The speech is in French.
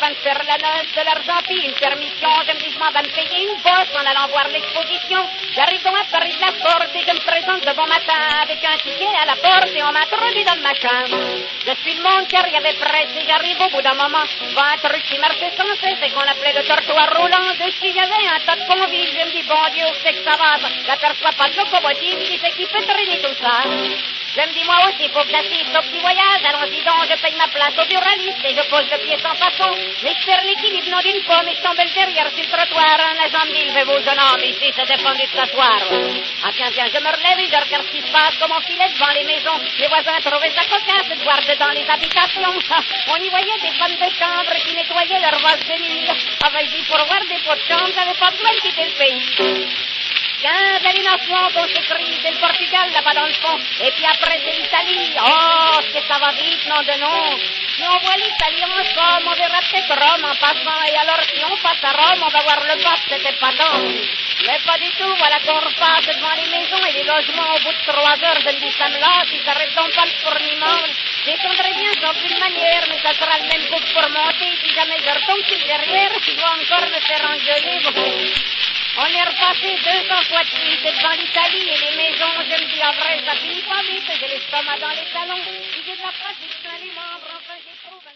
train de faire la noce de l'argent, puis une permission. Je me dis, je m'en vais me payer une bosse en allant voir l'exposition. J'arrive donc à Paris de la Porte et je me présente de bon matin avec un ticket à la porte et on m'introduit dans ma chambre. Je suis le monde car il y avait presse et j'arrive au bout d'un moment. Un truc qui marchait sans cesse et qu'on appelait le trottoir roulant. Dessus il y avait un tas de convives. Je me dis, bon Dieu, c'est que ça va. J'aperçois pas de locomotive qui c'est qui peut traîner tout ça. Je me dis, moi aussi, il faut que j'assiste au petit voyage. Allons-y donc, je paye ma place au buraliste et je pose le pied sans façon. Mais je perds l'équilibre non d'une pomme et je tombe derrière sur le trottoir. Un agent me dit, levez-vous, jeune homme, ici, c'est défendu de s'asseoir. Ah tiens, je me relève et je regarde ce qui se passe, comme on filait devant les maisons. Les voisins trouvaient ça cocasse de voir dedans les habitations. On y voyait des femmes de chambre qui nettoyaient leurs vases de nuit. Ah ben, je dis, pour voir des pots de chambre, j'avais pas besoin de quitter le pays. Tiens, l'alimentation, on s'écrit, c'est le Portugal là-bas dans le fond. Et puis après, c'est l'Italie. Oh, que ça va vite, nom de nom. Si on voit l'Italie en somme, on verra peut-être Rome en passant. Et alors, si on passe à Rome, on va voir le pape, c'était pas tant. Mais pas du tout, voilà qu'on repasse devant les maisons et les logements. Au bout de 3 heures, je me dis, ça me lasse, ils s'arrêtent donc pas le fourniment. Descendrai bien sans plus manière, mais ça sera le même coup pour monter. Si jamais je retombe sur derrière, je dois encore me faire engueuler. On est repassé 200 fois de suite devant l'Italie et les maisons. Je me dis, en vrai, ça finit pas vite. J'ai l'estomac dans les talons. J'ai de la pratique dans les membres.